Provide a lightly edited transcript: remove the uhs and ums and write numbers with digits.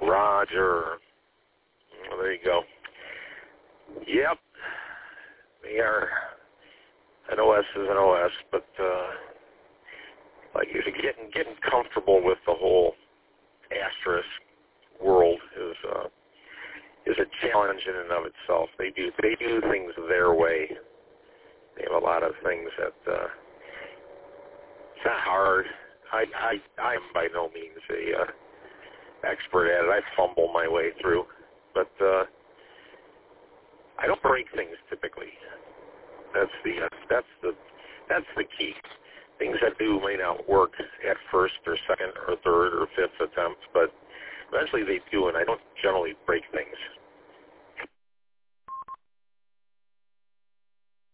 Roger. Well, there you go. Yep. They are. An OS is an OS, but like usually getting comfortable with the whole Asterisk world is a challenge in and of itself. They do things their way. They have a lot of things that it's not hard. I'm by no means a expert at it. I fumble my way through, but I don't break things typically. That's the key. Things that do may not work at first or second or third or fifth attempt, but eventually they do, and I don't generally break things.